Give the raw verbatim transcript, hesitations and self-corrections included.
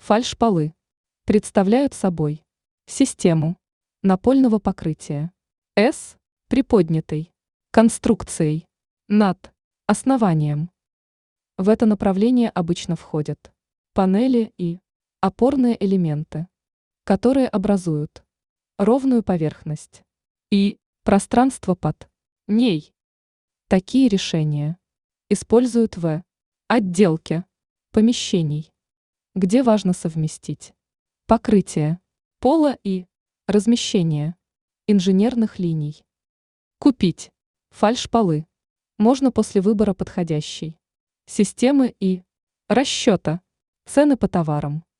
Фальшполы представляют собой систему напольного покрытия с приподнятой конструкцией над основанием. В это направление обычно входят панели и опорные элементы, которые образуют ровную поверхность и пространство под ней. Такие решения используют в отделке помещений, где важно совместить покрытие пола и размещение инженерных линий. Купить фальшполы можно после выбора подходящей системы и расчета цены по товарам.